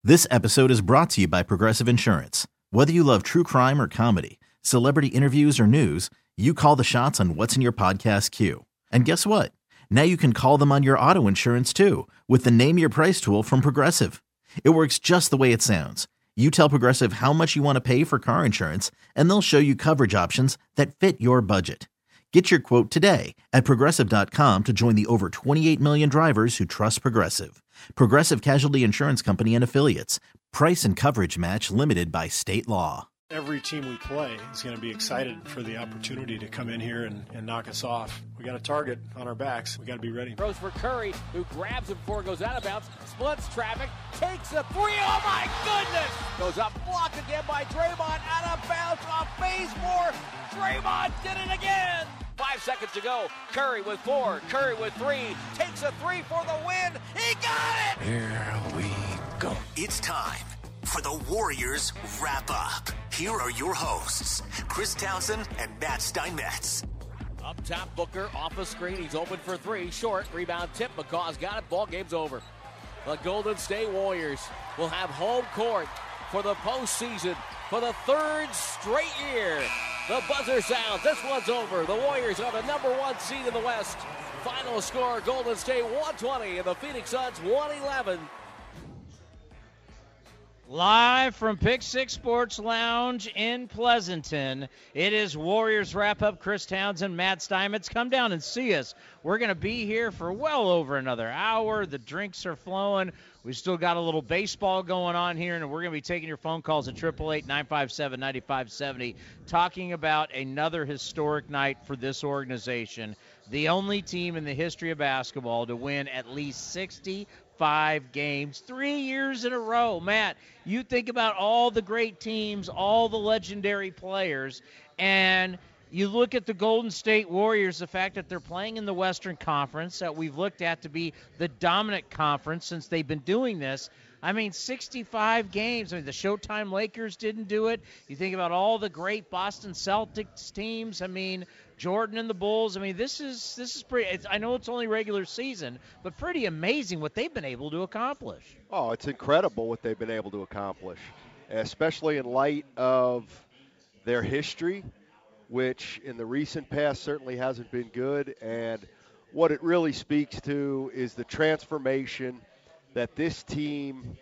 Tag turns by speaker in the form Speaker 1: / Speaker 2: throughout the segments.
Speaker 1: This episode is brought to you by Progressive Insurance. Whether you love true crime or comedy, celebrity interviews or news, you call the shots on what's in your podcast queue. And guess what? Now you can call them on your auto insurance too with the Name Your Price tool from Progressive. It works just the way it sounds. You tell Progressive how much you want to pay for car insurance, and they'll show you coverage options that fit your budget. Get your quote today at Progressive.com to join the over 28 million drivers who trust Progressive. Progressive Casualty Insurance Company and Affiliates. Price and coverage match limited by state law.
Speaker 2: Every team we play is going to be excited for the opportunity to come in here and knock us off. We got a target on our backs. We got to be ready.
Speaker 3: Throws for Curry, who grabs it before it goes out of bounds, splits traffic, takes a three. Oh my goodness! Goes up, blocked again by Draymond, out of bounds off Bazemore. Draymond did it again. 5 seconds to go. Curry with 4, Curry with 3, takes a 3 for the win. He got it!
Speaker 4: Here we go. It's time for the Warriors Wrap Up. Here are your hosts, Chris Townsend and Matt Steinmetz.
Speaker 3: Up top, Booker off the screen. He's open for 3. Short. Rebound tip. McCaw's got it. Ball game's over. The Golden State Warriors will have home court for the postseason for the 3rd straight year. The buzzer sounds. This one's over. The Warriors are the number 1 seed in the West. Final score, Golden State 120 and the Phoenix Suns 111.
Speaker 5: Live from Pick 6 Sports Lounge in Pleasanton, it is Warriors Wrap-Up. Chris Townsend, Matt Steinmetz. Come down and see us. We're going to be here for well over another hour. The drinks are flowing. We still got a little baseball going on here, and we're going to be taking your phone calls at 888-957-9570, talking about another historic night for this organization. The only team in the history of basketball to win at least 65 games 3 years in a row. Matt, you think about all the great teams, all the legendary players, and you look at the Golden State Warriors, the fact that they're playing in the Western Conference that we've looked at to be the dominant conference since they've been doing this. I mean, 65 games. I mean, the Showtime Lakers didn't do it. You think about all the great Boston Celtics teams. I mean, Jordan and the Bulls. I mean, this is pretty. I know it's only regular season, but pretty amazing what they've been able to accomplish.
Speaker 6: Oh, it's incredible what they've been able to accomplish, especially in light of their history, which in the recent past certainly hasn't been good. And what it really speaks to is the transformation that this team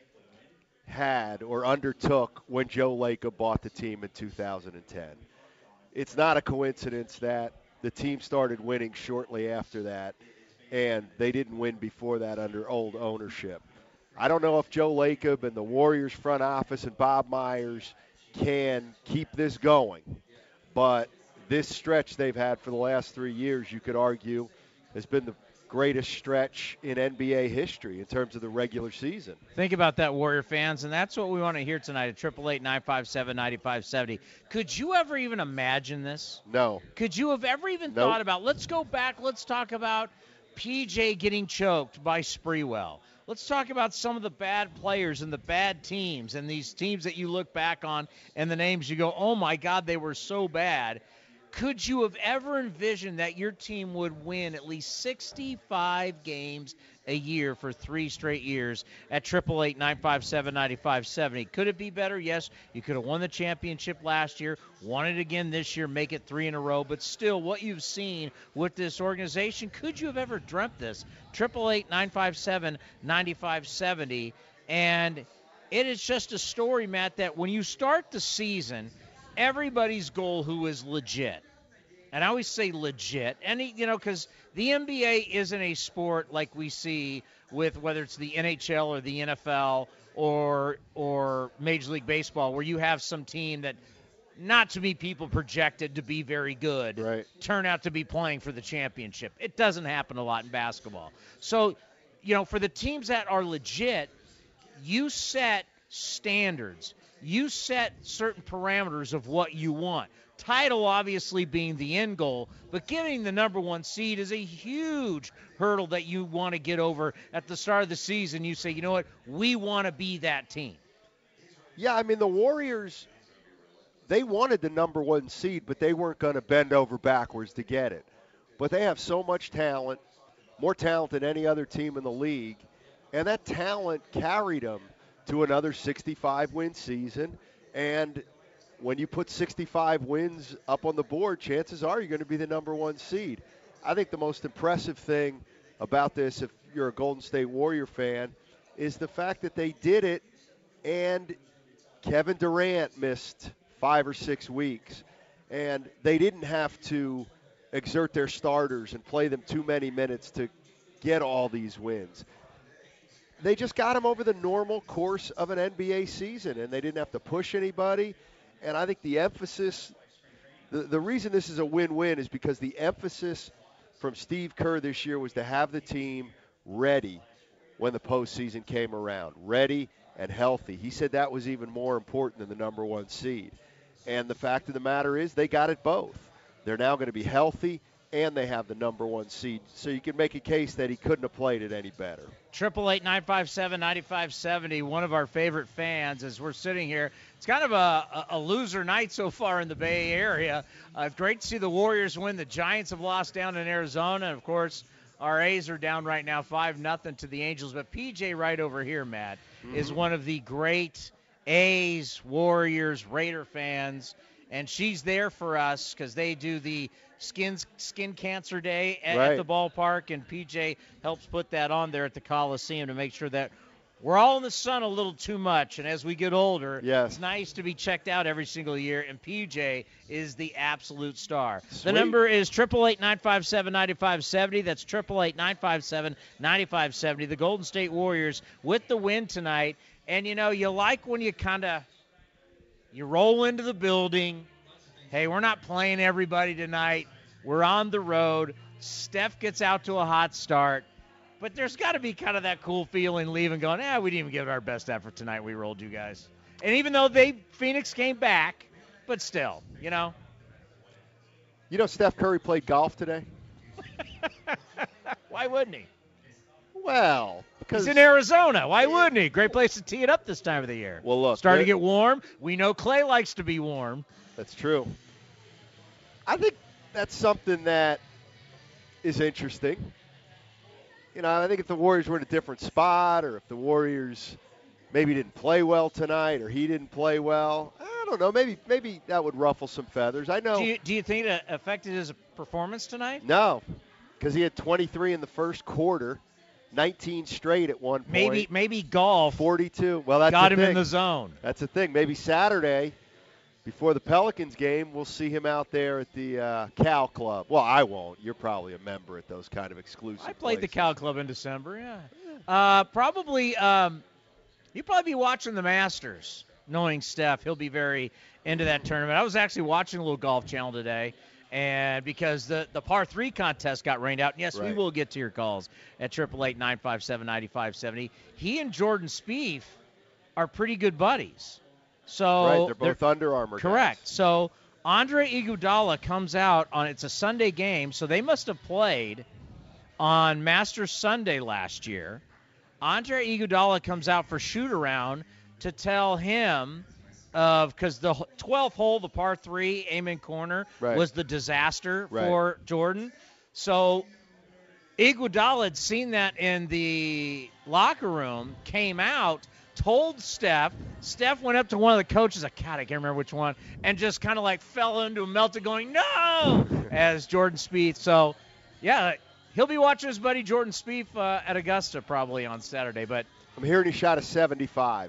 Speaker 6: had or undertook when Joe Lacob bought the team in 2010. It's not a coincidence that the team started winning shortly after that, and they didn't win before that under old ownership. I don't know if Joe Lacob and the Warriors front office and Bob Myers can keep this going, but this stretch they've had for the last 3 years, you could argue, has been the greatest stretch in NBA history in terms of the regular season.
Speaker 5: Think about that, Warrior fans, and that's what we want to hear tonight at 888-957-9570. Could you ever even imagine this?
Speaker 6: No.
Speaker 5: Could you have ever even thought about, let's go back, let's talk about PJ getting choked by Sprewell. Let's talk about some of the bad players and the bad teams and these teams that you look back on and the names you go, oh my God, they were so bad. Could you have ever envisioned that your team would win at least 65 games a year for 3 straight years at 888-957-9570? Could it be better? Yes, you could have won the championship last year, won it again this year, make it 3 in a row. But still, what you've seen with this organization, could you have ever dreamt this? 888-957-9570. And it is just a story, Matt, that when you start the season, everybody's goal who is legit. And I always say legit. Because the NBA isn't a sport like we see with whether it's the NHL or the NFL or Major League Baseball, where you have some team that, not to be people projected to be very good,
Speaker 6: right,
Speaker 5: turn out to be playing for the championship. It doesn't happen a lot in basketball. So, for the teams that are legit, you set standards. You set certain parameters of what you want. Title obviously being the end goal, but getting the number 1 seed is a huge hurdle that you want to get over at the start of the season. You say, you know what, we want to be that team.
Speaker 6: Yeah, I mean, the Warriors, they wanted the number 1 seed, but they weren't going to bend over backwards to get it. But they have so much talent, more talent than any other team in the league, and that talent carried them to another 65-win season. And when you put 65 wins up on the board, chances are you're going to be the number 1 seed. I think the most impressive thing about this, if you're a Golden State Warrior fan, is the fact that they did it and Kevin Durant missed 5 or 6 weeks. And they didn't have to exert their starters and play them too many minutes to get all these wins. They just got them over the normal course of an NBA season, and they didn't have to push anybody. And I think the emphasis, the reason this is a win-win is because the emphasis from Steve Kerr this year was to have the team ready when the postseason came around, ready and healthy. He said that was even more important than the number 1 seed. And the fact of the matter is they got it both. They're now going to be healthy, and they have the number 1 seed. So you can make a case that he couldn't have played it any better.
Speaker 5: 888-957-9570, one of our favorite fans as we're sitting here. It's kind of a loser night so far in the Bay Area. It's great to see the Warriors win. The Giants have lost down in Arizona. And, of course, our A's are down right now 5-0 to the Angels. But PJ right over here, Matt, is one of the great A's, Warriors, Raider fans, and she's there for us because they do the skin cancer day at the ballpark, and PJ helps put that on there at the Coliseum to make sure that we're all in the sun a little too much, and as we get older, it's nice to be checked out every single year, and PJ is the absolute star.
Speaker 6: Sweet.
Speaker 5: The number is 888-957-9570. That's 888-957-9570. The Golden State Warriors with the win tonight. And, you know, you like when you you roll into the building. Hey, we're not playing everybody tonight. We're on the road. Steph gets out to a hot start. But there's got to be kind of that cool feeling leaving going, we didn't even give it our best effort tonight. We rolled you guys. And even though Phoenix came back, but still, you know.
Speaker 6: You know Steph Curry played golf today?
Speaker 5: Why wouldn't he?
Speaker 6: Well, because
Speaker 5: he's in Arizona. Why wouldn't he? Great place to tee it up this time of the year.
Speaker 6: Well, look.
Speaker 5: Starting to get warm. We know Clay likes to be warm.
Speaker 6: That's true. I think that's something that is interesting. You know, I think if the Warriors were in a different spot, or if the Warriors maybe didn't play well tonight, or he didn't play well, I don't know. Maybe that would ruffle some feathers. I know.
Speaker 5: Do you think it affected his performance tonight?
Speaker 6: No, because he had 23 in the first quarter. 19 straight at one point.
Speaker 5: Maybe golf
Speaker 6: 42. Well, that's
Speaker 5: got
Speaker 6: the
Speaker 5: him
Speaker 6: thing.
Speaker 5: in the zone.
Speaker 6: That's the thing. Maybe Saturday, before the Pelicans game, we'll see him out there at the Cal Club. Well, I won't. You're probably a member at those kind of exclusive
Speaker 5: I played
Speaker 6: places.
Speaker 5: the Cal Club in December, yeah. Probably you'll probably be watching the Masters, knowing Steph. He'll be very into that tournament. I was actually watching a little Golf Channel today. And because the par 3 contest got rained out, and yes, we will get to your calls at 888-957-9570. He and Jordan Spieth are pretty good buddies. So
Speaker 6: they're both Under Armour
Speaker 5: correct.
Speaker 6: guys.
Speaker 5: So Andre Iguodala comes out it's a Sunday game, so they must have played on Masters Sunday last year. Andre Iguodala comes out for shoot-around to tell him because the 12th hole, the par 3, Amen Corner, was the disaster for Jordan. So Iguodala had seen that in the locker room, came out, told Steph. Steph went up to one of the coaches, God, I can't remember which one, and just kind of like fell into a melted going, no, as Jordan Spieth. So, yeah, he'll be watching his buddy Jordan Spieth at Augusta probably on Saturday. But
Speaker 6: I'm hearing he shot a 75.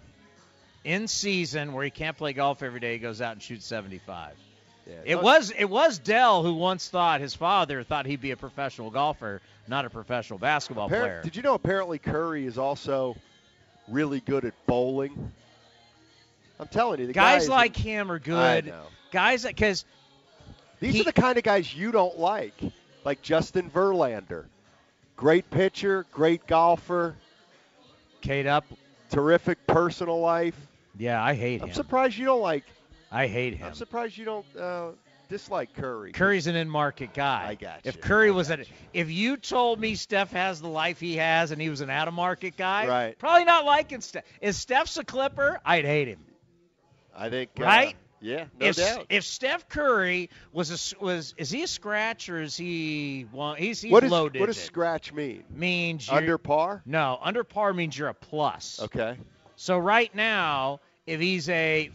Speaker 5: In season, where he can't play golf every day, he goes out and shoots 75.
Speaker 6: Yeah,
Speaker 5: It was Dell who once thought his father thought he'd be a professional golfer, not a professional basketball player.
Speaker 6: Did you know apparently Curry is also really good at bowling? I'm telling you, the
Speaker 5: guys like him are good.
Speaker 6: I know.
Speaker 5: Guys, because
Speaker 6: these are the kind of guys you don't like Justin Verlander. Great pitcher, great golfer.
Speaker 5: K'd up.
Speaker 6: Terrific personal life.
Speaker 5: Yeah, I hate him.
Speaker 6: I'm surprised you don't like.
Speaker 5: I hate him.
Speaker 6: I'm surprised you don't dislike Curry.
Speaker 5: Curry's an in-market guy.
Speaker 6: I got you.
Speaker 5: If Curry if you told me Steph has the life he has and he was an out-of-market guy, probably not liking Steph. Is Steph's a Clipper? I'd hate him.
Speaker 6: I think.
Speaker 5: Right?
Speaker 6: Yeah, no doubt.
Speaker 5: If Steph Curry is he a scratch or is he he's low digit?
Speaker 6: What does scratch mean?
Speaker 5: Means
Speaker 6: under par?
Speaker 5: No, under par means you're a plus.
Speaker 6: Okay.
Speaker 5: So right now, if he's a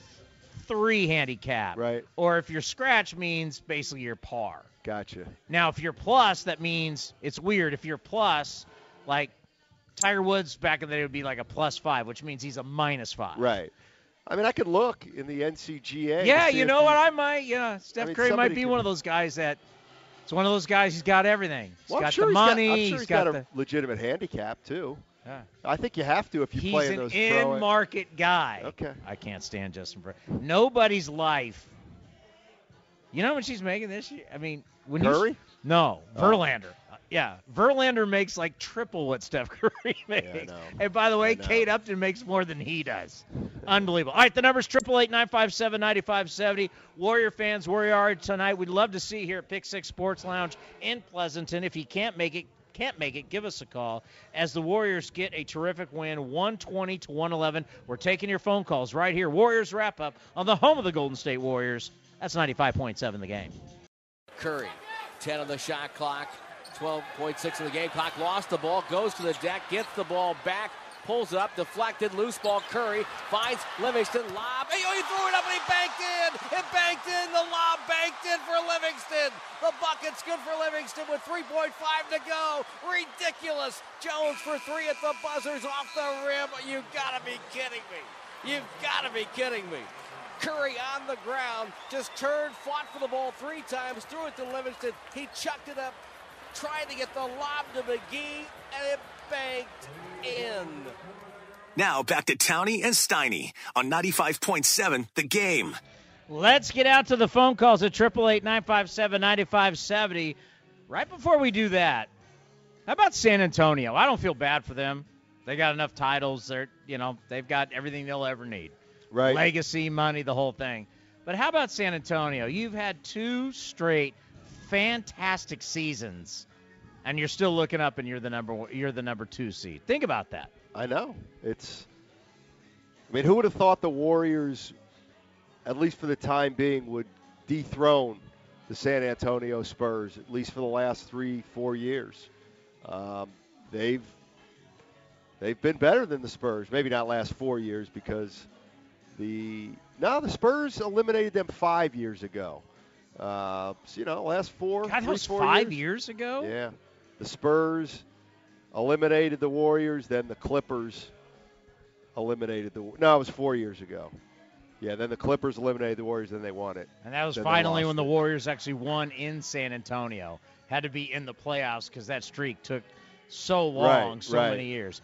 Speaker 5: 3 handicap,
Speaker 6: Right.
Speaker 5: or if your scratch means basically you're par.
Speaker 6: Gotcha.
Speaker 5: Now, if you're plus, that means it's weird. If you're plus, like Tiger Woods back in the day would be like a +5, which means he's a -5.
Speaker 6: Right. I mean, I could look in the NCGA.
Speaker 5: Yeah,
Speaker 6: to see
Speaker 5: you
Speaker 6: if
Speaker 5: know what? I might. Yeah, Steph Curry might
Speaker 6: somebody
Speaker 5: be
Speaker 6: could-
Speaker 5: one of those guys that. It's one of those guys. He's got everything. He's
Speaker 6: Well, I'm
Speaker 5: got
Speaker 6: sure
Speaker 5: the money.
Speaker 6: I'm sure he's got
Speaker 5: the.
Speaker 6: a legitimate handicap too.
Speaker 5: Yeah.
Speaker 6: I think you have to if you
Speaker 5: He's
Speaker 6: play in
Speaker 5: an
Speaker 6: those
Speaker 5: in-market guy.
Speaker 6: Okay.
Speaker 5: I can't stand Justin Verlander. Nobody's life. You know how much he's making this year? I mean, when
Speaker 6: Curry?
Speaker 5: No,
Speaker 6: Oh.
Speaker 5: Verlander. Yeah, Verlander makes like triple what Steph Curry makes.
Speaker 6: I know.
Speaker 5: And by the way,
Speaker 6: I know.
Speaker 5: Kate Upton makes more than he does. Unbelievable. All right, the number's 888-957-9570. Warrior fans, where you are tonight, we'd love to see you here at Pick 6 Sports Lounge in Pleasanton. If you can't make it, give us a call as the Warriors get a terrific win, 120-111. We're taking your phone calls right here. Warriors wrap up on the home of the Golden State Warriors. That's 95.7 The Game.
Speaker 3: Curry, 10 on the shot clock, 12.6 of the game clock. Lost the ball, goes to the deck, gets the ball back, pulls it up, deflected, loose ball. Curry finds Livingston, lob. He threw it up and he banked in. It banked in. The lob banked in for Livingston. The bucket's good for Livingston with 3.5 to go. Ridiculous. Jones for 3 at the buzzers off the rim. You've got to be kidding me. You've got to be kidding me. Curry on the ground, just turned, fought for the ball 3 times, threw it to Livingston. He chucked it up, tried to get the lob to McGee, and it banked in.
Speaker 4: Now back to Towney and Steiny on 95.7 The Game.
Speaker 5: Let's get out to the phone calls at 888-957-9570. Right before we do that, how about San Antonio? I don't feel bad for them. They got enough titles. They've got everything they'll ever need.
Speaker 6: Right.
Speaker 5: Legacy, money, the whole thing. But how about San Antonio? You've had 2 straight fantastic seasons, and you're still looking up, and you're the number 2 seed. Think about that.
Speaker 6: I know. Who would have thought the Warriors, at least for the time being, would dethrone the San Antonio Spurs, at least for the last 3-4 years. They've been better than the Spurs. Maybe not last 4 years because the Spurs eliminated them 5 years ago. Last 4.
Speaker 5: God, that was
Speaker 6: 4
Speaker 5: 5 years ago?
Speaker 6: Yeah. The Spurs eliminated the Warriors, then the Clippers eliminated it was 4 years ago. Yeah, then the Clippers eliminated the Warriors, then they won it.
Speaker 5: And that was
Speaker 6: Then
Speaker 5: finally when the Warriors actually won in San Antonio. Had to be in the playoffs because that streak took so long,
Speaker 6: Right.
Speaker 5: many years.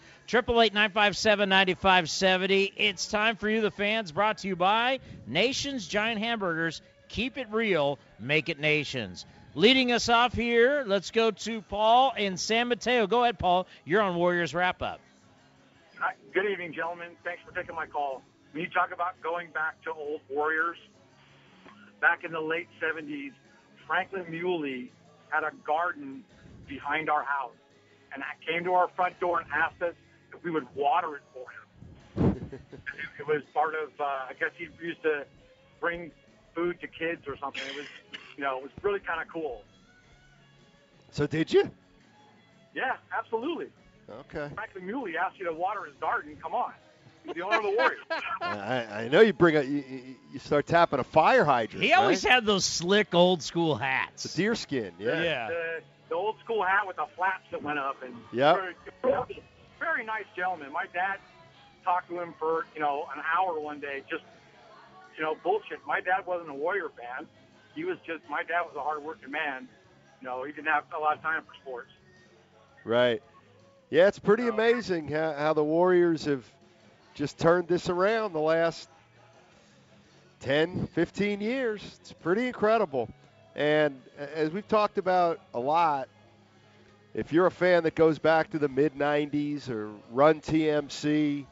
Speaker 5: 888-957-9570. It's time for you, the fans, brought to you by Nation's Giant Hamburgers. Keep it real, make it Nations. Leading us off here, let's go to Paul in San Mateo. Go ahead, Paul. You're on Warriors Wrap-Up.
Speaker 7: Hi, good evening, gentlemen. Thanks for taking my call. When you talk about going back to old Warriors, back in the late 70s, Franklin Muley had a garden behind our house, and came to our front door and asked us if we would water it for him. It was part of, I guess he used to bring food to kids or something. It was, it was really kind of cool.
Speaker 6: So did you?
Speaker 7: Yeah, absolutely.
Speaker 6: Okay.
Speaker 7: Franklin Muley asked you to water his garden. Come on. He's the owner of the Warriors.
Speaker 6: I know you you start tapping a fire hydrant.
Speaker 5: He always
Speaker 6: right?
Speaker 5: had those slick old school hats.
Speaker 6: The deerskin, yeah.
Speaker 7: The old school hat with the flaps that went up. And
Speaker 6: Yep.
Speaker 7: very nice gentleman. My dad talked to him for, an hour one day, just, bullshit. My dad wasn't a Warrior fan. My dad was a hard-working man. He didn't have a lot of time for sports.
Speaker 6: Right. Yeah, it's pretty amazing how the Warriors have just turned this around the last 10, 15 years. It's pretty incredible. And as we've talked about a lot, if you're a fan that goes back to the mid-'90s or Run TMC,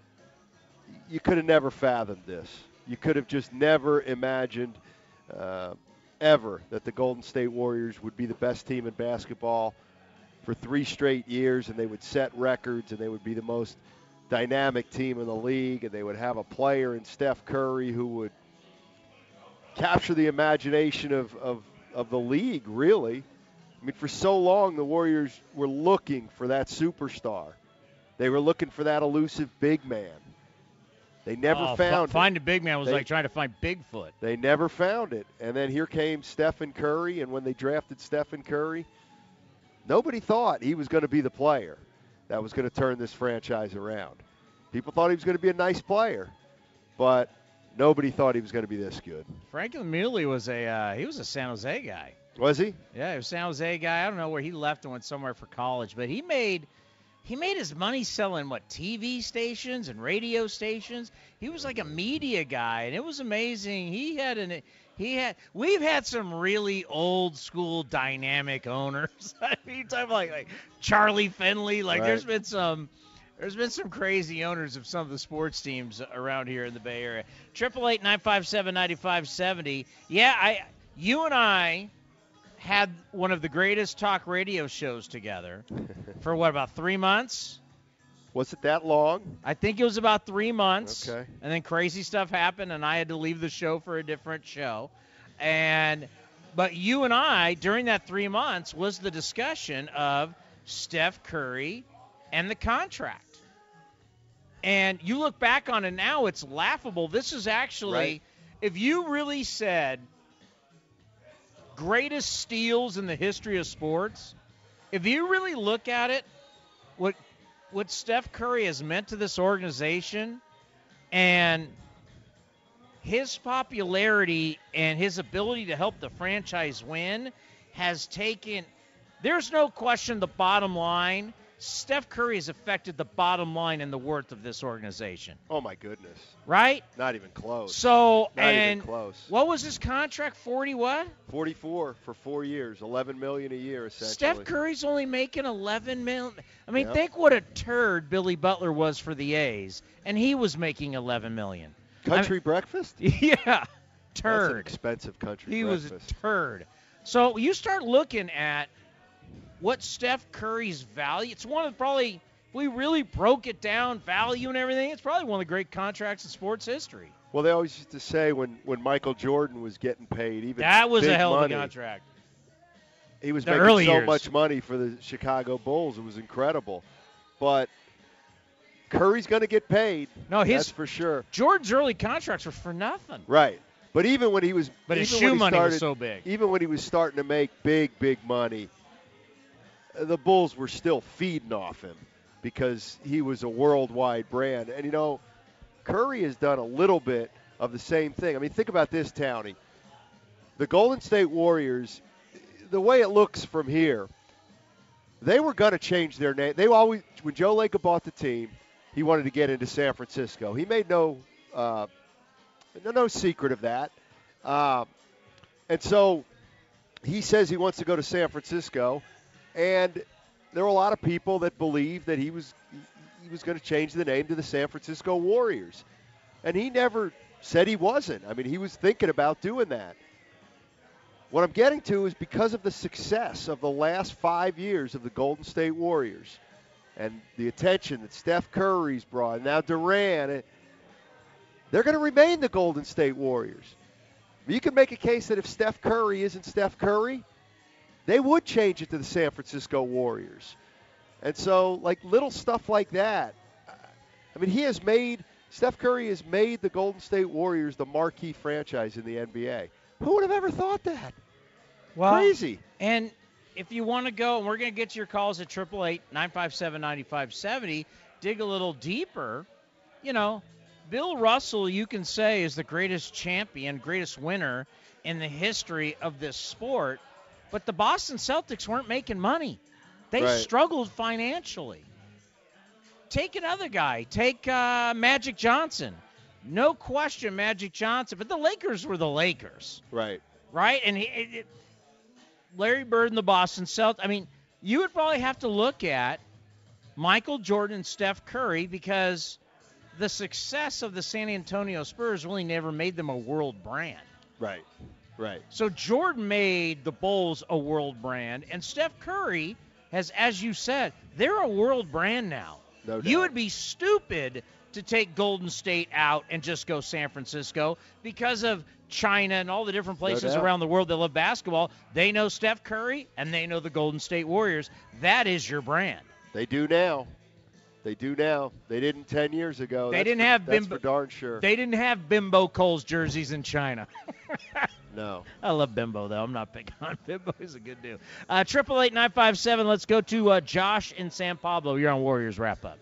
Speaker 6: you could have never fathomed this. You could have just never imagined ever that the Golden State Warriors would be the best team in basketball for 3 straight years, and they would set records, and they would be the most dynamic team in the league, and they would have a player in Steph Curry who would capture the imagination of the league, really. I mean, for so long, the Warriors were looking for that superstar. They were looking for that elusive big man. They never found it.
Speaker 5: Find a big man was like trying to find Bigfoot.
Speaker 6: They never found it. And then here came Stephen Curry, and when they drafted Stephen Curry, nobody thought he was going to be the player that was going to turn this franchise around. People thought he was going to be a nice player, but nobody thought he was going to be this good.
Speaker 5: Franklin Muley was he was a San Jose guy.
Speaker 6: Was he?
Speaker 5: Yeah, he was a San Jose guy. I don't know where he left and went somewhere for college, but he made his money selling TV stations and radio stations. He was like a media guy, and it was amazing. We've had some really old school dynamic owners. I mean, you're talking like Charlie Finley. Like
Speaker 6: right.
Speaker 5: There's been some crazy owners of some of the sports teams around here in the Bay Area. 888-957-9570. Yeah, you and I had one of the greatest talk radio shows together for about 3 months?
Speaker 6: Was it that long?
Speaker 5: I think it was about 3 months.
Speaker 6: Okay.
Speaker 5: And then crazy stuff happened, and I had to leave the show for a different show. But you and I, during that 3 months, was the discussion of Steph Curry and the contract. And you look back on it now, it's laughable. This is actually,
Speaker 6: right.
Speaker 5: If you really said greatest steals in the history of sports, if you really look at it, what Steph Curry has meant to this organization and his popularity and his ability to help the franchise win has taken, there's no question the bottom line, Steph Curry has affected the bottom line and the worth of this organization.
Speaker 6: Oh, my goodness.
Speaker 5: Right?
Speaker 6: Not even close.
Speaker 5: So,
Speaker 6: Not even close.
Speaker 5: What was his contract, 40 what?
Speaker 6: 44 for 4 years, $11 million a year, essentially.
Speaker 5: Steph Curry's only making $11 million. I mean, think what a turd Billy Butler was for the A's, and he was making $11 million.
Speaker 6: Country breakfast?
Speaker 5: Yeah, turd.
Speaker 6: That's an expensive country
Speaker 5: he
Speaker 6: breakfast.
Speaker 5: He was a turd. So you start looking at what Steph Curry's value, it's one of probably, if we really broke it down, value and everything, it's probably one of the great contracts in sports history.
Speaker 6: Well, they always used to say when Michael Jordan was getting paid, even
Speaker 5: that was
Speaker 6: big
Speaker 5: a hell
Speaker 6: money,
Speaker 5: of a contract.
Speaker 6: He was
Speaker 5: the
Speaker 6: making
Speaker 5: early
Speaker 6: so
Speaker 5: years.
Speaker 6: much money for the Chicago Bulls. It was incredible. But Curry's going to get paid.
Speaker 5: No,
Speaker 6: that's for sure.
Speaker 5: Jordan's early contracts were for nothing.
Speaker 6: Right. But even when he was –
Speaker 5: But his shoe money was so big.
Speaker 6: Even when he was starting to make big money, the Bulls were still feeding off him because he was a worldwide brand. And, Curry has done a little bit of the same thing. I mean, think about this, Townie. The Golden State Warriors, the way it looks from here, they were going to change their name. They always, when Joe Lacob bought the team, he wanted to get into San Francisco. He made no secret of that. And so he says he wants to go to San Francisco. And there were a lot of people that believed that he was going to change the name to the San Francisco Warriors. And he never said he wasn't. I mean, he was thinking about doing that. What I'm getting to is because of the success of the last 5 years of the Golden State Warriors and the attention that Steph Curry's brought, and now Durant, they're going to remain the Golden State Warriors. You can make a case that if Steph Curry isn't Steph Curry, they would change it to the San Francisco Warriors. And so, little stuff like that. I mean, Steph Curry has made the Golden State Warriors the marquee franchise in the NBA. Who would have ever thought that?
Speaker 5: Well,
Speaker 6: crazy.
Speaker 5: And if you want to go, and we're going to get to your calls at 888-957-9570, dig a little deeper, Bill Russell, you can say, is the greatest champion, greatest winner in the history of this sport. But the Boston Celtics weren't making money. They struggled financially. Take another guy. Take Magic Johnson. No question, Magic Johnson. But the Lakers were the Lakers.
Speaker 6: Right.
Speaker 5: Right? And Larry Bird and the Boston Celtics. I mean, you would probably have to look at Michael Jordan and Steph Curry because the success of the San Antonio Spurs really never made them a world brand.
Speaker 6: Right. Right.
Speaker 5: So Jordan made the Bulls a world brand, and Steph Curry has, as you said, they're a world brand now.
Speaker 6: No doubt.
Speaker 5: You would be stupid to take Golden State out and just go San Francisco because of China and all the different places around the world that love basketball. They know Steph Curry, and they know the Golden State Warriors. That is your brand.
Speaker 6: They do now. They do now. They didn't 10 years ago.
Speaker 5: They didn't have
Speaker 6: That's
Speaker 5: Bimbo.
Speaker 6: for darn sure.
Speaker 5: They didn't have Bimbo Coles jerseys in China.
Speaker 6: No.
Speaker 5: I love Bimbo, though. I'm not picking on Bimbo. He's a good dude. 888-957. Let's go to Josh in San Pablo. You're on Warriors Wrap-Up.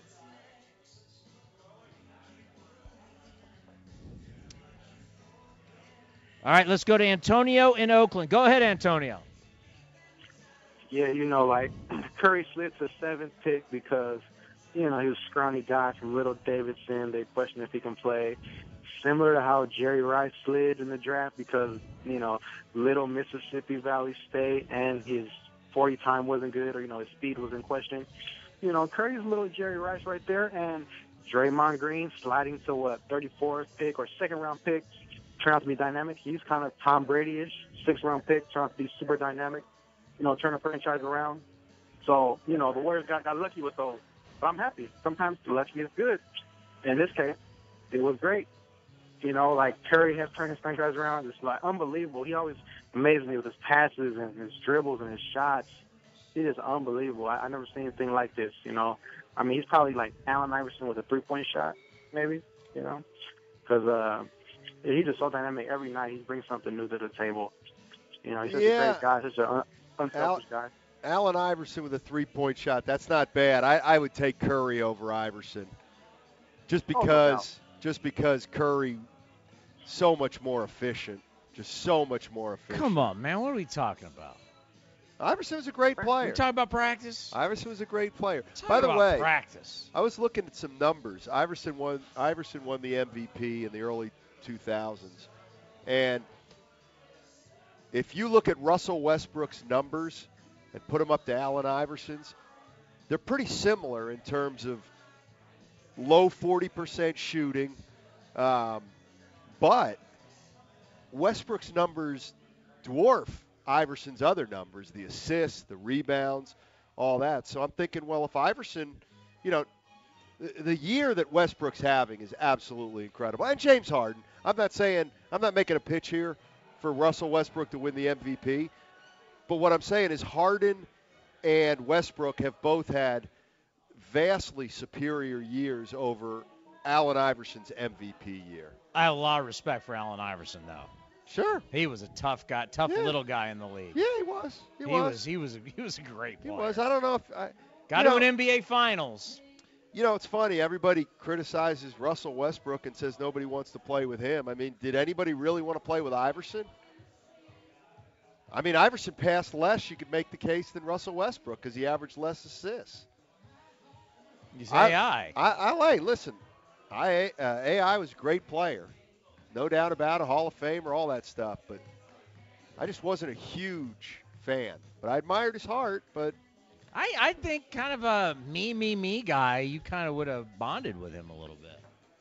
Speaker 5: All right, let's go to Antonio in Oakland. Go ahead, Antonio.
Speaker 8: Yeah, Curry slid to 7th pick because, he was a scrawny guy from Little Davidson. They question if he can play. Similar to how Jerry Rice slid in the draft because, Little Mississippi Valley State and his 40 time wasn't good or, his speed was in question. Curry's a little Jerry Rice right there, and Draymond Green sliding to 34th pick or 2nd round pick turned out to be dynamic. He's kind of Tom Brady-ish, 6th round pick, turned out to be super dynamic, turn a franchise around. So, the Warriors got lucky with those. But I'm happy. Sometimes lucky is good. In this case, it was great. Curry has turned his franchise around. It's unbelievable. He always amazes me with his passes and his dribbles and his shots. It is unbelievable. I never seen anything like this, he's probably like Allen Iverson with a 3-point shot, maybe, because he's just so dynamic. Every night he brings something new to the table. He's such a great guy, such an unselfish guy.
Speaker 6: Allen Iverson with a 3-point shot, that's not bad. I would take Curry over Iverson just because Curry so much more efficient, just so much more efficient.
Speaker 5: Come on, man. What are we talking about?
Speaker 6: Iverson was a great player.
Speaker 5: We talking about practice?
Speaker 6: Iverson was a great player.
Speaker 5: By the way,
Speaker 6: practice. I was looking at some numbers. Iverson won the MVP in the early 2000s. And if you look at Russell Westbrook's numbers and put them up to Allen Iverson's, they're pretty similar in terms of low 40% shooting. But Westbrook's numbers dwarf Iverson's other numbers, the assists, the rebounds, all that. So I'm thinking, well, if Iverson, the year that Westbrook's having is absolutely incredible. And James Harden, I'm not making a pitch here for Russell Westbrook to win the MVP. But what I'm saying is Harden and Westbrook have both had vastly superior years over Allen Iverson's MVP year.
Speaker 5: I have a lot of respect for Allen Iverson, though.
Speaker 6: Sure.
Speaker 5: He was a tough guy, little guy in the league.
Speaker 6: Yeah, he was.
Speaker 5: He was a great player.
Speaker 6: He was. I don't know if
Speaker 5: got to an NBA Finals.
Speaker 6: It's funny. Everybody criticizes Russell Westbrook and says nobody wants to play with him. Did anybody really want to play with Iverson? Iverson passed less, you could make the case, than Russell Westbrook because he averaged less assists.
Speaker 5: He's AI.
Speaker 6: Listen, AI was a great player. No doubt about it, Hall of Famer, all that stuff. But I just wasn't a huge fan. But I admired his heart. But
Speaker 5: I think kind of a me guy, you kind of would have bonded with him a little bit.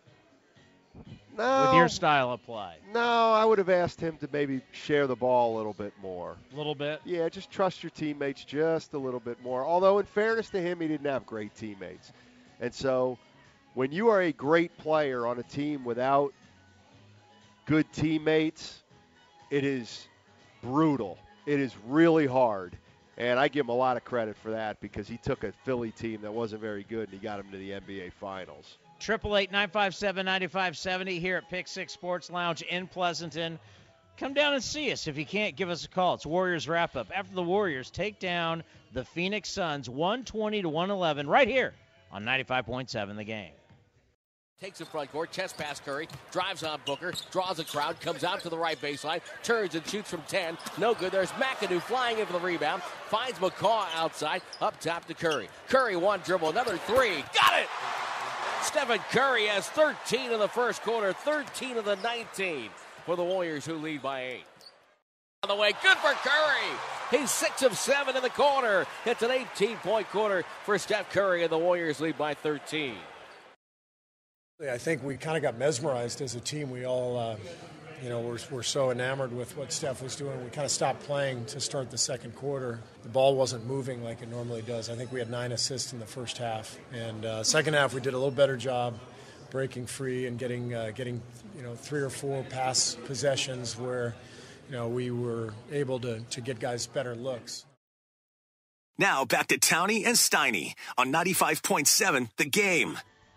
Speaker 6: No.
Speaker 5: With your style applied.
Speaker 6: No, I would have asked him to maybe share the ball a little bit more.
Speaker 5: A little bit?
Speaker 6: Yeah, just trust your teammates just a little bit more. Although, in fairness to him, he didn't have great teammates. And so when you are a great player on a team without good teammates, it is brutal. It is really hard. And I give him a lot of credit for that because he took a Philly team that wasn't very good and he got them to the NBA Finals.
Speaker 5: 888-957-9570 here at Pick 6 Sports Lounge in Pleasanton. Come down and see us. If you can't, give us a call. It's Warriors Wrap-Up. After the Warriors take down the Phoenix Suns 120-111 right here on 95.7 The Game.
Speaker 3: Takes it front court, chest pass Curry, drives on Booker, draws a crowd, comes out to the right baseline, turns and shoots from 10. No good. There's McAdoo flying in for the rebound. Finds McCaw outside, up top to Curry. Curry one dribble, another three. Got it! Stephen Curry has 13 in the first quarter, 13 of the 19 for the Warriors, who lead by 8. On the way, good for Curry. He's 6 of 7 in the quarter. It's an 18-point quarter for Steph Curry, and the Warriors lead by 13.
Speaker 2: I think we kind of got mesmerized as a team. We all, we're so enamored with what Steph was doing. We kind of stopped playing to start the second quarter. The ball wasn't moving like it normally does. I think we had 9 assists in the first half. And second half, we did a little better job breaking free and getting 3 or 4 pass possessions where, we were able to get guys better looks.
Speaker 4: Now back to Townie and Steiny on 95.7 The Game.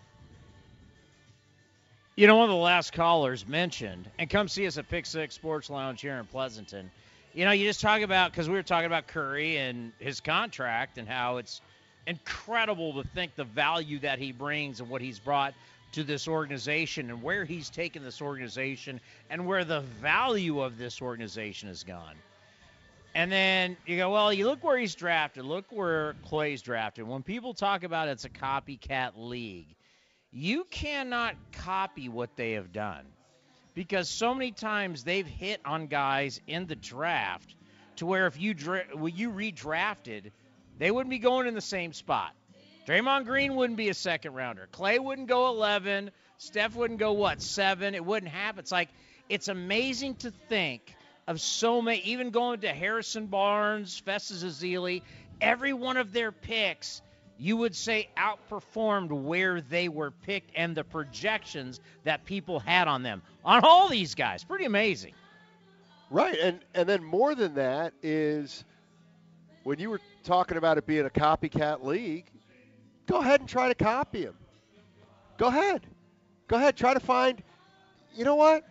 Speaker 5: You know, one of the last callers mentioned, and come see us at Pick Six Sports Lounge here in Pleasanton. You know, you just talk about, because we were talking about Curry and his contract and how it's incredible to think the value that he brings and what he's brought to this organization and where he's taken this organization and where the value of this organization has gone. And then you go, well, you look where he's drafted. Look where Clay's drafted. When people talk about it's a copycat league, you cannot copy what they have done because so many times they've hit on guys in the draft to where if you redrafted, they wouldn't be going in the same spot. Draymond Green wouldn't be a second-rounder. Clay wouldn't go 11. Steph wouldn't go, 7? It wouldn't happen. It's like it's amazing to think of so many, even going to Harrison Barnes, Festus Ezeli, every one of their picks, you would say outperformed where they were picked and the projections that people had on them. On all these guys. Pretty amazing.
Speaker 6: Right, and then more than that is when you were talking about it being a copycat league, go ahead and try to copy him. Go ahead. Try to find, you know what?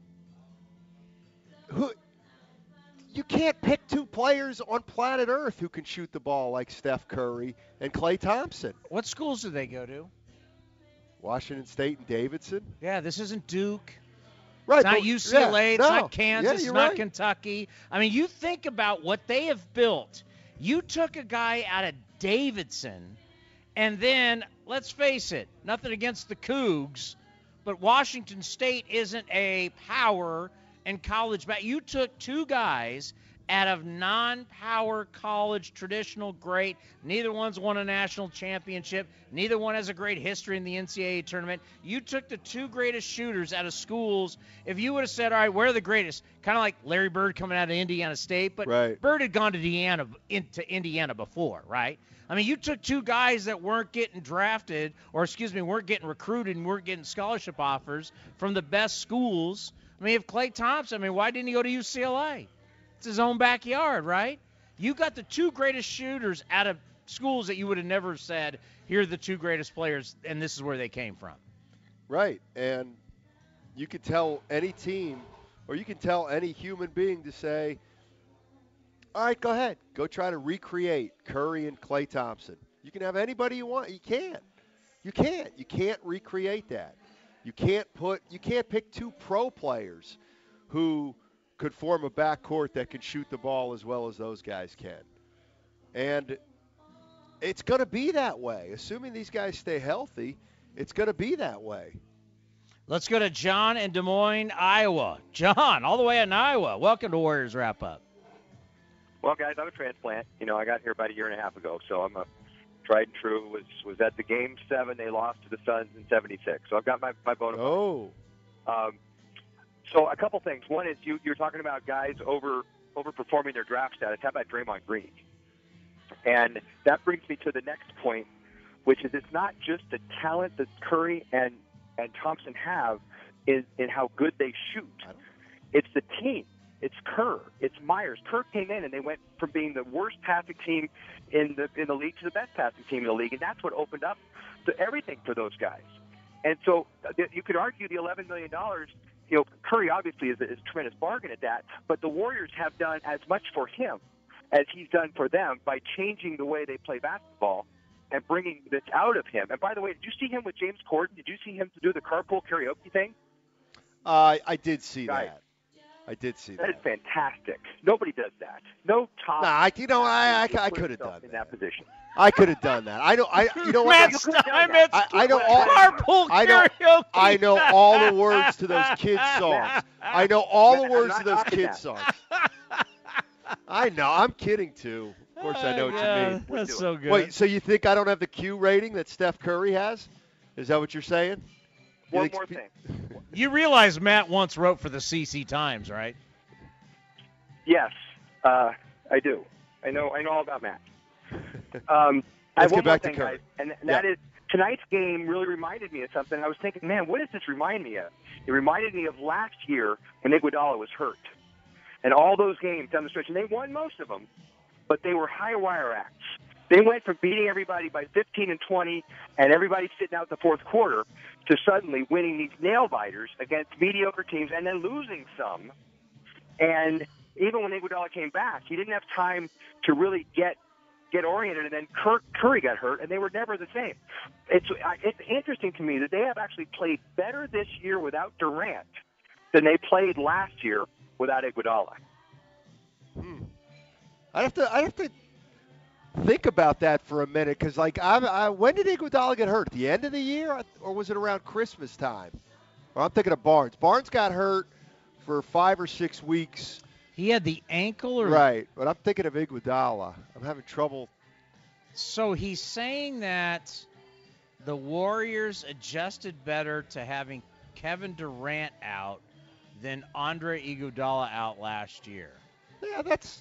Speaker 6: You can't pick two players on planet Earth who can shoot the ball like Steph Curry and Klay Thompson.
Speaker 5: What schools do they go to?
Speaker 6: Washington State and Davidson.
Speaker 5: Yeah, this isn't Duke.
Speaker 6: Right,
Speaker 5: it's not UCLA. It's not Kansas. It's not
Speaker 6: right.
Speaker 5: Kentucky. I mean, you think about what they have built. You took a guy out of Davidson, and then, let's face it, nothing against the Cougs, but Washington State isn't a power in college. You took two guys out of non-power college, traditional great. Neither one's won a national championship. Neither one has a great history in the NCAA tournament. You took the two greatest shooters out of schools. If you would have said, all right, where are the greatest? Kind of like Larry Bird coming out of Indiana State, but
Speaker 6: right.
Speaker 5: Bird had gone to Indiana before, right? I mean, you took two guys that weren't getting drafted, weren't getting recruited and weren't getting scholarship offers from the best schools. I mean, if Klay Thompson, why didn't he go to UCLA? It's his own backyard, right? You got the two greatest shooters out of schools that you would have never said, here are the two greatest players, and this is where they came from.
Speaker 6: Right, and you could tell any team, or you can tell any human being to say, all right, go ahead. Go try to recreate Curry and Klay Thompson. You can have anybody you want. You can't. You can't recreate that. You can't pick two pro players who could form a backcourt that can shoot the ball as well as those guys can. And it's going to be that way. Assuming these guys stay healthy, it's going to be that way.
Speaker 5: Let's go to John in Des Moines, Iowa. John, all the way in Iowa. Welcome to Warriors Wrap Up.
Speaker 9: Well, guys, I'm a transplant. I got here about a year and a half ago, so I'm a tried and true. Was at the Game 7 they lost to the Suns in '76. So I've got my bona fide. So a couple things. One is you're talking about guys overperforming their draft status. How about Draymond Green? And that brings me to the next point, which is it's not just the talent that Curry and Thompson have in how good they shoot. It's the team. It's Kerr. It's Myers. Kerr came in, and they went from being the worst passing team in the league to the best passing team in the league, and that's what opened up everything for those guys. And so you could argue the $11 million, Curry obviously is a tremendous bargain at that, but the Warriors have done as much for him as he's done for them by changing the way they play basketball and bringing this out of him. And by the way, did you see him with James Corden? Did you see him do the carpool karaoke thing?
Speaker 6: I did see that. I did see that.
Speaker 9: That is fantastic. Nobody does that. No top.
Speaker 6: I could have done
Speaker 9: in that position.
Speaker 6: I could have done that. You know what?
Speaker 5: Matt Steinmetz, carpool karaoke.
Speaker 6: I know all the words to those kids' songs. I know all the words to those kids' songs. I know. I'm kidding too. Of course, I know what you mean.
Speaker 5: That's so good.
Speaker 6: Wait, so you think I don't have the Q rating that Steph Curry has? Is that what you're saying?
Speaker 9: One more thing.
Speaker 5: You realize Matt once wrote for the CC Times, right?
Speaker 9: Yes, I do. I know all about Matt.
Speaker 6: Let's get back to Curry.
Speaker 9: And that is tonight's game really reminded me of something. I was thinking, man, what does this remind me of? It reminded me of last year when Iguodala was hurt. And all those games down the stretch, and they won most of them. but they were high wire acts. They went from beating everybody by 15 and 20 and everybody sitting out the fourth quarter to suddenly winning these nail-biters against mediocre teams and then losing some. And even when Iguodala came back, he didn't have time to really get oriented, and then Curry got hurt, and they were never the same. It's interesting to me that they have actually played better this year without Durant than they played last year without Iguodala.
Speaker 6: I have to think about that for a minute, because when did Iguodala get hurt? At the end of the year, or was it around Christmas time? Or I'm thinking of Barnes. Barnes got hurt for 5 or 6 weeks.
Speaker 5: He had the ankle, or
Speaker 6: right? But I'm thinking of Iguodala. I'm having trouble.
Speaker 5: So he's saying that the Warriors adjusted better to having Kevin Durant out than Andre Iguodala out last year.
Speaker 6: Yeah,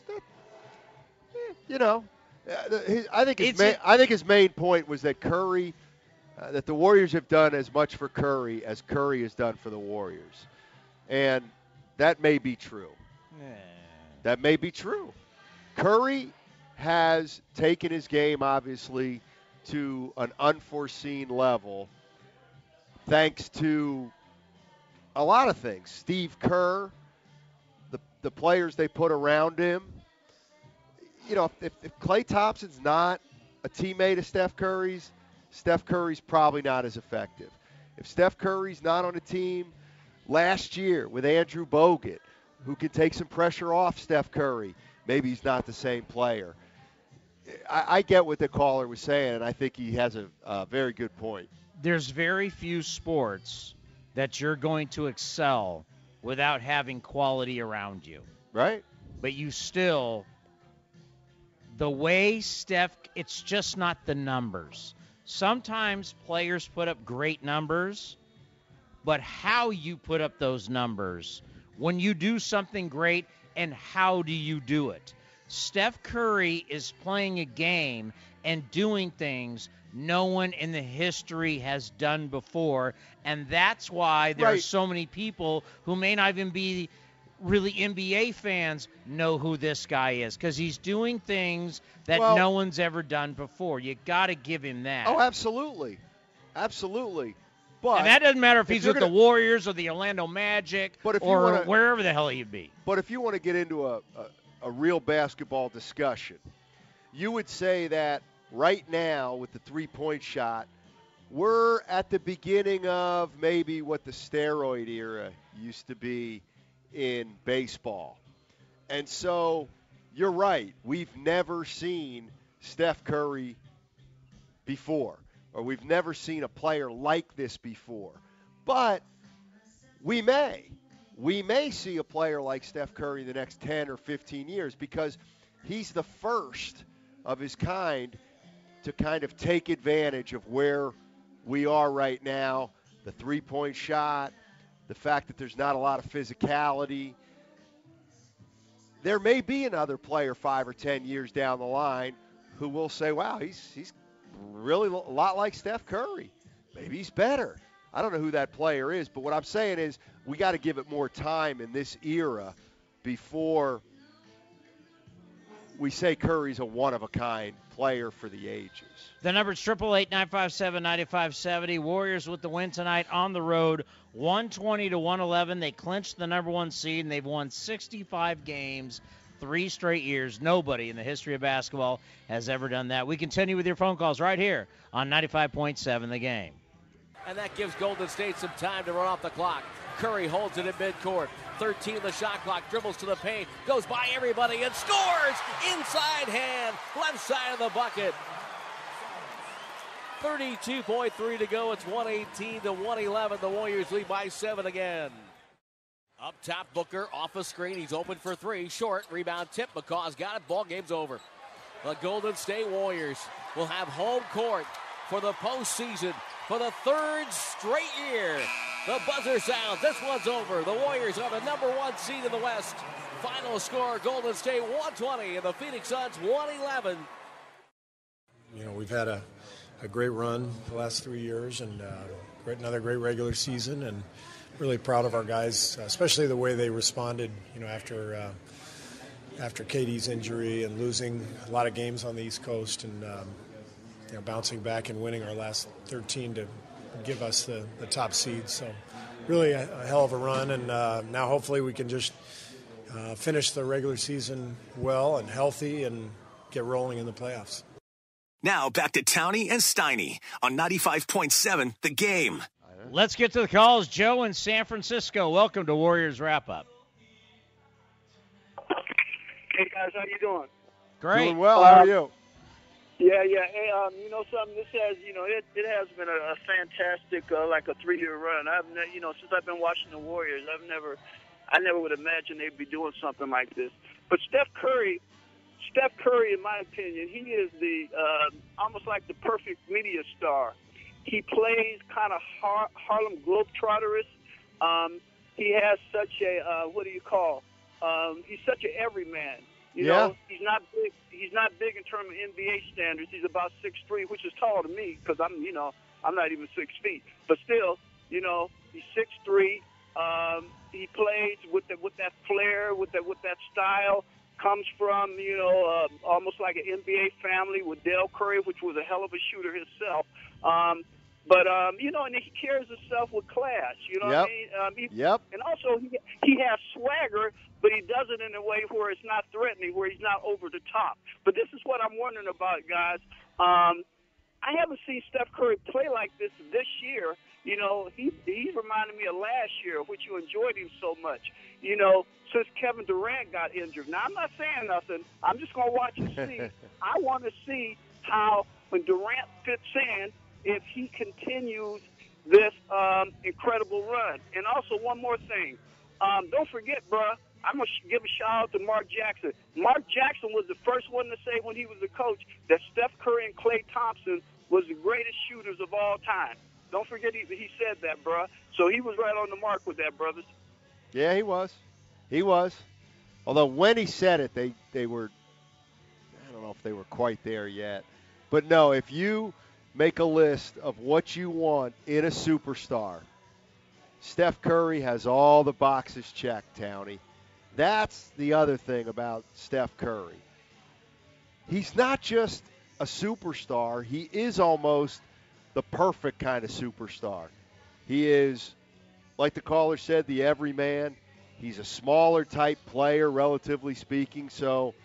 Speaker 6: I think his main point was that Curry, that the Warriors have done as much for Curry as Curry has done for the Warriors, and that may be true. That may be true. Curry has taken his game, obviously, to an unforeseen level thanks to a lot of things. Steve Kerr, the players they put around him. You know, if Klay Thompson's not a teammate of Steph Curry's probably not as effective. If Steph Curry's not on a team last year with Andrew Bogut, who can take some pressure off Steph Curry, maybe he's not the same player. I get what the caller was saying, and I think he has a very good point.
Speaker 5: There's very few sports that you're going to excel without having quality around you.
Speaker 6: Right.
Speaker 5: But you still, the way Steph, it's just not the numbers. Sometimes players put up great numbers, but how you put up those numbers, when you do something great, and how do you do it? Steph Curry is playing a game and doing things no one in the history has done before, and that's why there are so many people who may not even be really NBA fans know who this guy is, because he's doing things that no one's ever done before. You got to give him that.
Speaker 6: Oh, absolutely. Absolutely. But
Speaker 5: and that doesn't matter if he's with the Warriors or the Orlando Magic or wherever the hell he'd be.
Speaker 6: But if you want to get into a real basketball discussion, you would say that right now with the three-point shot, we're at the beginning of maybe what the steroid era used to be in baseball. And so you're right. We've never seen Steph Curry before, or we've never seen a player like this before. But we may see a player like Steph Curry in the next 10 or 15 years, because he's the first of his kind to kind of take advantage of where we are right now, the three-point shot, the fact that there's not a lot of physicality. There may be another player 5 or 10 years down the line who will say, wow, he's really a lot like Steph Curry. Maybe he's better. I don't know who that player is, but what I'm saying is we got to give it more time in this era before we say Curry's a one-of-a-kind player for the ages.
Speaker 5: The number's 888-957-9570. Warriors with the win tonight on the road, 120-111. They clinched the number one seed, and they've won 65 games, 3 straight years. Nobody in the history of basketball has ever done that. We continue with your phone calls right here on 95.7 The Game.
Speaker 3: And that gives Golden State some time to run off the clock. Curry holds it in midcourt. 13 the shot clock, dribbles to the paint, goes by everybody and scores! Inside hand, left side of the bucket. 32.3 to go. It's 118-111. The Warriors lead by 7 again. Up top, Booker off a screen. He's open for 3. Short, rebound tip. McCaw's got it. Ball game's over. The Golden State Warriors will have home court for the postseason for the 3rd straight year. The buzzer sounds. This one's over. The Warriors are the number 1 seed in the West. Final score, Golden State 120 and the Phoenix Suns 111.
Speaker 2: You know, we've had a great run the last 3 years, and another great regular season, and really proud of our guys, especially the way they responded, after after KD's injury and losing a lot of games on the East Coast and bouncing back and winning our last 13 to give us the top seed. So really a hell of a run, and now hopefully we can just finish the regular season well and healthy and get rolling in the playoffs.
Speaker 4: Now back to Towney and Steiny on 95.7 The Game.
Speaker 5: Let's get to the calls. Joe in San Francisco, welcome to Warriors Wrap-Up.
Speaker 10: Hey, guys, how you doing?
Speaker 5: Great.
Speaker 6: Doing well. How are you?
Speaker 10: Yeah. Hey, you know something? This has, it has been a fantastic, like a 3-year run. Since I've been watching the Warriors, I never would imagine they'd be doing something like this. But Steph Curry, in my opinion, he is the almost like the perfect media star. He plays kind of Harlem Globetrotters. He has such a he's such an everyman. You know, he's not big. He's not big in terms of NBA standards. He's about 6'3", which is tall to me because I'm not even 6 feet. But still, he's 6'3". He plays with that flair, with that style. Comes from almost like an NBA family with Dell Curry, which was a hell of a shooter himself. And he carries himself with class. You know what I mean? And also he has swagger, but he does it in a way where it's not threatening, where he's not over the top. But this is what I'm wondering about, guys. I haven't seen Steph Curry play like this year. He's reminded me of last year, which you enjoyed him so much. Since Kevin Durant got injured. Now, I'm not saying nothing. I'm just going to watch and see. I want to see how, when Durant fits in, if he continues this incredible run. And also, one more thing. Don't forget, bruh, I'm going to give a shout-out to Mark Jackson. Mark Jackson was the first one to say when he was the coach that Steph Curry and Klay Thompson was the greatest shooters of all time. Don't forget he said that, bruh. So he was right on the mark with that, brothers.
Speaker 6: Yeah, he was. He was. Although when he said it, they were, I don't know if they were quite there yet. But no, if you make a list of what you want in a superstar, Steph Curry has all the boxes checked, Towney. That's the other thing about Steph Curry. He's not just a superstar. He is almost the perfect kind of superstar. He is, like the caller said, the everyman. He's a smaller type player, relatively speaking, so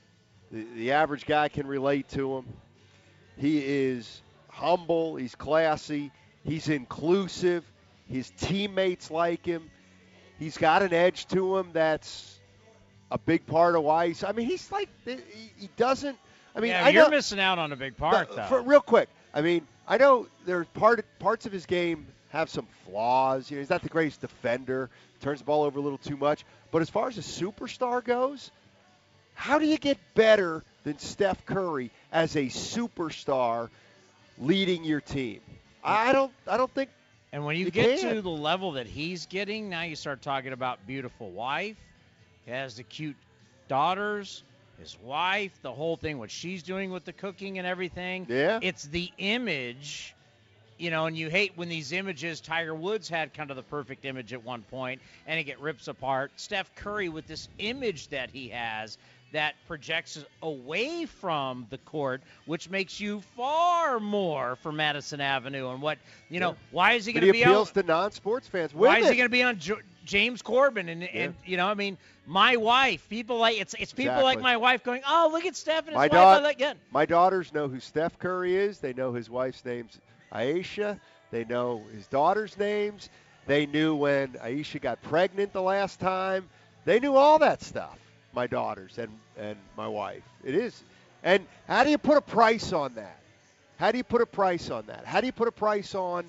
Speaker 6: the average guy can relate to him. He is humble. He's classy. He's inclusive. His teammates like him. He's got an edge to him that's a big part of why he's – he's like – he doesn't –
Speaker 5: you're missing out on a big part, though.
Speaker 6: Real quick, I know there's parts of his game have some flaws. He's not the greatest defender. Turns the ball over a little too much. But as far as a superstar goes, how do you get better than Steph Curry as a superstar leading your team? I don't think.
Speaker 5: And when you get to the level that he's getting, now you start talking about beautiful wife. He has the cute daughters, his wife, the whole thing, what she's doing with the cooking and everything.
Speaker 6: Yeah.
Speaker 5: It's the image. And you hate when these images, Tiger Woods had kind of the perfect image at one point, and it get rips apart. Steph Curry with this image that he has that projects away from the court, which makes you far more for Madison Avenue. And what, why is he going to be
Speaker 6: on? He appeals to non-sports fans.
Speaker 5: Why is he going to be on James Corbin? And my wife, people like, it's people like my wife going, oh, look at Steph and his wife.
Speaker 6: My daughters know who Steph Curry is. They know his wife's name's Aisha. They know his daughter's names. They knew when Aisha got pregnant the last time. They knew all that stuff, my daughters and my wife. It is. And how do you put a price on that? How do you put a price on that? How do you put a price on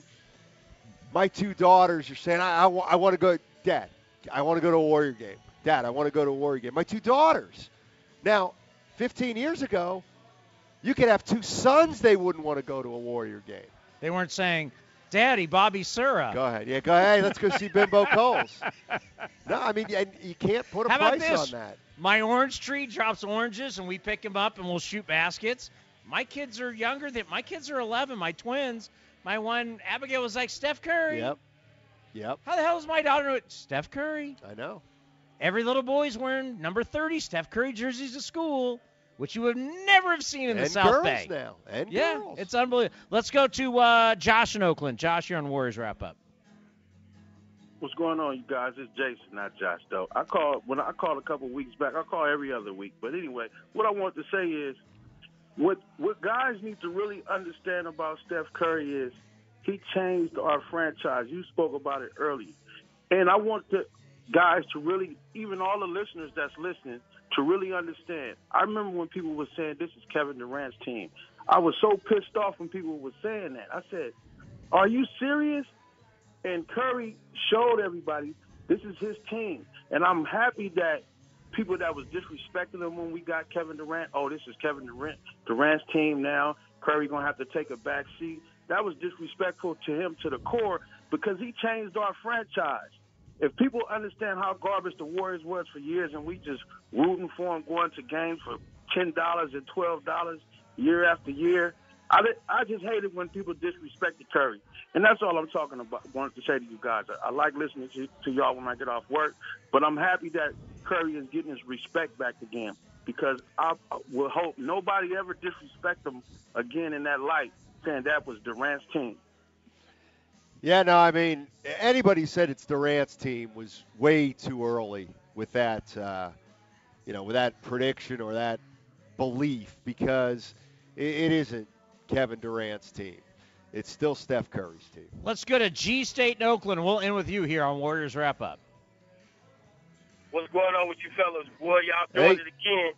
Speaker 6: my two daughters are saying, I want to go, Dad, I want to go to a Warrior game. Dad, I want to go to a Warrior game. My two daughters. Now, 15 years ago, you could have two sons they wouldn't want to go to a Warrior game.
Speaker 5: They weren't saying, Daddy, Bobby Sura.
Speaker 6: Go ahead. Yeah, go ahead. Let's go see Bimbo Coles. No, you can't put a price on that.
Speaker 5: My orange tree drops oranges, and we pick them up, and we'll shoot baskets. My kids are younger. My kids are 11, my twins. My one, Abigail, was like, Steph Curry.
Speaker 6: Yep.
Speaker 5: How the hell is my daughter? Steph Curry.
Speaker 6: I know.
Speaker 5: Every little boy's wearing number 30 Steph Curry jerseys to school, which you would never have seen in the South Bay.
Speaker 6: Now. And
Speaker 5: yeah,
Speaker 6: girls.
Speaker 5: It's unbelievable. Let's go to Josh in Oakland. Josh, you're on Warriors Wrap Up.
Speaker 11: What's going on, you guys? It's Jason, not Josh, though. I called a couple weeks back. I call every other week. But anyway, what I want to say is what guys need to really understand about Steph Curry is he changed our franchise. You spoke about it earlier. And I want the guys to really, even all the listeners that's listening, to really understand. I remember when people were saying this is Kevin Durant's team. I was so pissed off when people were saying that. I said, are you serious? And Curry showed everybody this is his team. And I'm happy that people that was disrespecting him when we got Kevin Durant, oh, this is Kevin Durant's team now. Curry going to have to take a back seat. That was disrespectful to him to the core because he changed our franchise. If people understand how garbage the Warriors was for years and we just rooting for them, going to games for $10 and $12 year after year, I just hate it when people disrespect Curry. And that's all I'm talking about. Wanted to say to you guys. I like listening to y'all when I get off work, but I'm happy that Curry is getting his respect back again because I will hope nobody ever disrespect him again in that light, saying that was Durant's team.
Speaker 6: Yeah, no, I mean, anybody said it's Durant's team was way too early with that, with that prediction or that belief because it isn't Kevin Durant's team. It's still Steph Curry's team.
Speaker 5: Let's go to G State in Oakland. We'll end with you here on Warriors Wrap Up.
Speaker 12: What's going on with you fellas? Boy, y'all doing it again,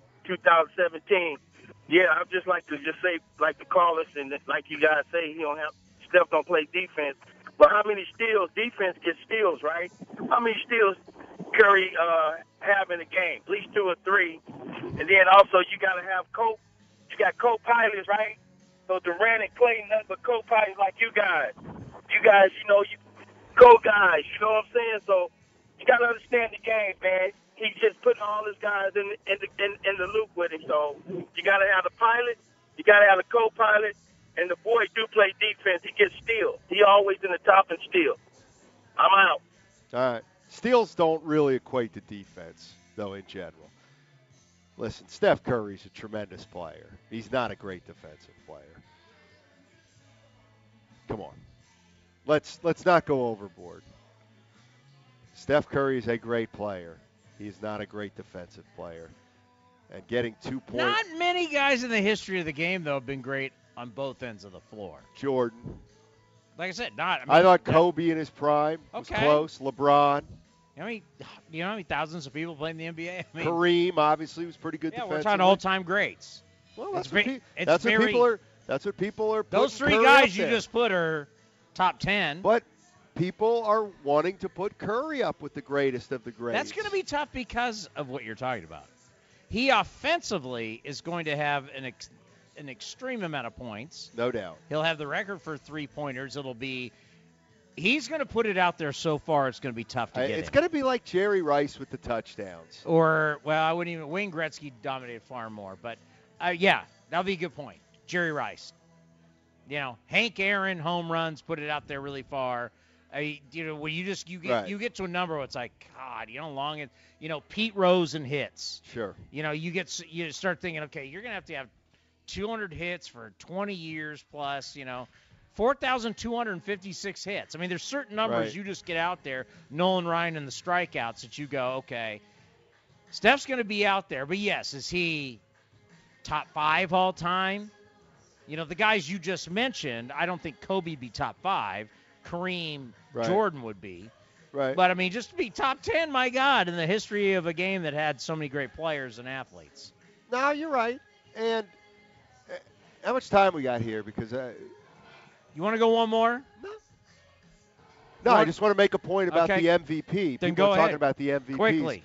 Speaker 12: 2017. Yeah, I'd just like to say, like the callers and like you guys say, Steph don't play defense. But how many steals? Defense gets steals, right? How many steals Curry have in a game? At least 2 or 3. And then also you got to have you got co-pilots, right? So Durant ain't playing nothing but co-pilots like you guys. You guys, you co-guys, you know what I'm saying? So you got to understand the game, man. He's just putting all his guys in the loop with him. So you got to have the pilot, you got to have the co-pilot, and the boy do play defense. He gets steals. He always in the top and steals. I'm out.
Speaker 6: All right. Steals don't really equate to defense, though, in general. Listen, Steph Curry's a tremendous player. He's not a great defensive player. Come on. Let's not go overboard. Steph Curry is a great player. He's not a great defensive player. And getting 2 points.
Speaker 5: Not many guys in the history of the game, though, have been great on both ends of the floor.
Speaker 6: Jordan.
Speaker 5: Like I said,
Speaker 6: I thought Kobe in his prime was close. LeBron.
Speaker 5: You know how many thousands of people play in the NBA?
Speaker 6: Kareem obviously was pretty good defensively.
Speaker 5: We're talking all-time greats.
Speaker 6: Well, that's what people are.
Speaker 5: Those 3 guys you just put are top 10.
Speaker 6: But people are wanting to put Curry up with the greatest of the greats.
Speaker 5: That's going to be tough because of what you're talking about. He offensively is going to have an extreme amount of points.
Speaker 6: No doubt.
Speaker 5: He'll have the record for 3-pointers. He's going to put it out there so far it's going to be tough to get
Speaker 6: It's going to be like Jerry Rice with the touchdowns.
Speaker 5: I wouldn't even – Wayne Gretzky dominated far more. But, that'll be a good point. Jerry Rice. Hank Aaron, home runs, put it out there really far. When you get to a number where it's like, God, long it. Pete Rose and hits.
Speaker 6: Sure.
Speaker 5: You start thinking, okay, you're going to have 200 hits for 20 years plus, 4,256 hits. I mean, there's certain numbers you just get out there, Nolan Ryan and the strikeouts, that you go, okay, Steph's going to be out there. But, yes, is he top 5 all time? The guys you just mentioned, I don't think Kobe be top 5. Kareem, Jordan would be.
Speaker 6: Right.
Speaker 5: But, just to be top 10, my God, in the history of a game that had so many great players and athletes.
Speaker 6: No, you're right. And how much time we got here? Because
Speaker 5: you want to go one more?
Speaker 6: No, I just want to make a point about the MVP.
Speaker 5: Then
Speaker 6: People
Speaker 5: go
Speaker 6: are
Speaker 5: ahead.
Speaker 6: talking about the MVPs.
Speaker 5: Quickly.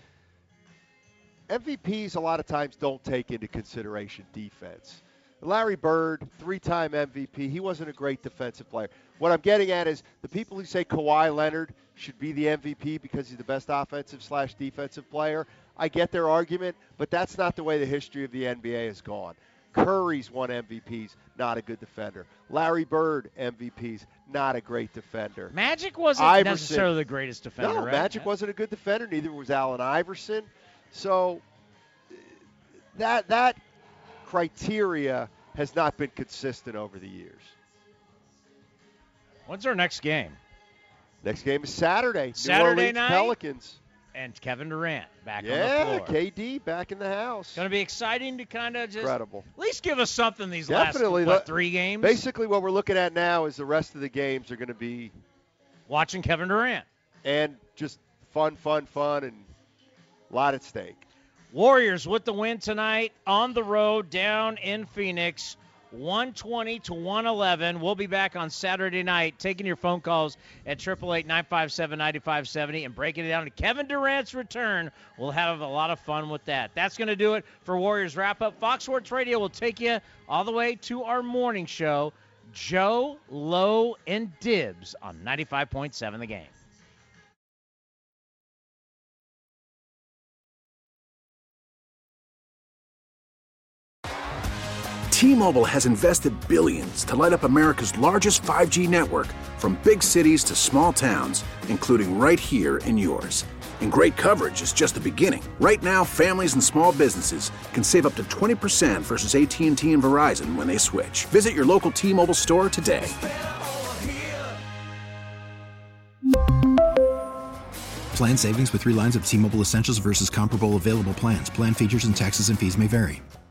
Speaker 6: MVPs a lot of times don't take into consideration defense. Larry Bird, 3-time MVP, he wasn't a great defensive player. What I'm getting at is the people who say Kawhi Leonard should be the MVP because he's the best offensive/defensive player, I get their argument, but that's not the way the history of the NBA has gone. Curry's won MVPs, not a good defender. Larry Bird, MVPs, not a great defender.
Speaker 5: Magic wasn't necessarily the greatest defender,
Speaker 6: No,
Speaker 5: right?
Speaker 6: Magic wasn't a good defender. Neither was Allen Iverson. So that criteria has not been consistent over the years.
Speaker 5: When's our next game?
Speaker 6: Next game is Saturday.
Speaker 5: Saturday
Speaker 6: New Orleans
Speaker 5: night?
Speaker 6: Pelicans.
Speaker 5: And Kevin Durant back on the floor.
Speaker 6: KD back in the house.
Speaker 5: Going to be exciting to kind of just
Speaker 6: Incredible.
Speaker 5: At least give us something these
Speaker 6: Definitely.
Speaker 5: last 3 games.
Speaker 6: Basically what we're looking at now is the rest of the games are going to be
Speaker 5: watching Kevin Durant.
Speaker 6: And just fun, and a lot at stake.
Speaker 5: Warriors with the win tonight on the road down in Phoenix, 120-111. We'll be back on Saturday night taking your phone calls at 888-957-9570 and breaking it down to Kevin Durant's return. We'll have a lot of fun with that. That's going to do it for Warriors Wrap-Up. Fox Sports Radio will take you all the way to our morning show, Joe, Lowe, and Dibs on 95.7 The Game.
Speaker 13: T-Mobile has invested billions to light up America's largest 5G network, from big cities to small towns, including right here in yours. And great coverage is just the beginning. Right now, families and small businesses can save up to 20% versus AT&T and Verizon when they switch. Visit your local T-Mobile store today.
Speaker 14: Plan savings with 3 lines of T-Mobile Essentials versus comparable available plans. Plan features and taxes and fees may vary.